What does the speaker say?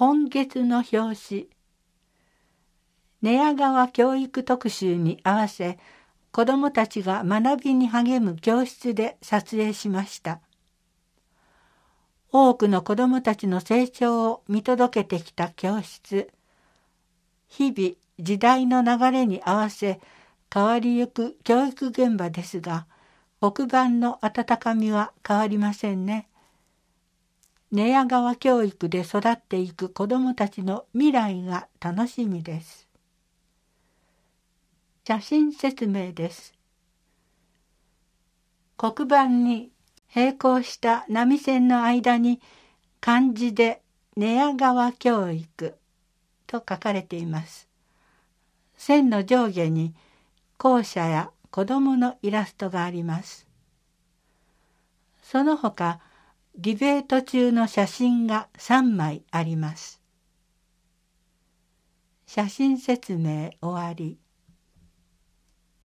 今月の表紙。寝屋川教育特集に合わせ、子どもたちが学びに励む教室で撮影しました。多くの子どもたちの成長を見届けてきた教室。日々時代の流れに合わせ変わりゆく教育現場ですが、黒板の温かみは変わりませんね。寝屋川教育で育っていく子どもたちの未来が楽しみです。写真説明です。黒板に並行した波線の間に漢字で寝屋川教育と書かれています。線の上下に校舎や子どものイラストがあります。その他、ディベート中の写真が3枚あります。写真説明終わり。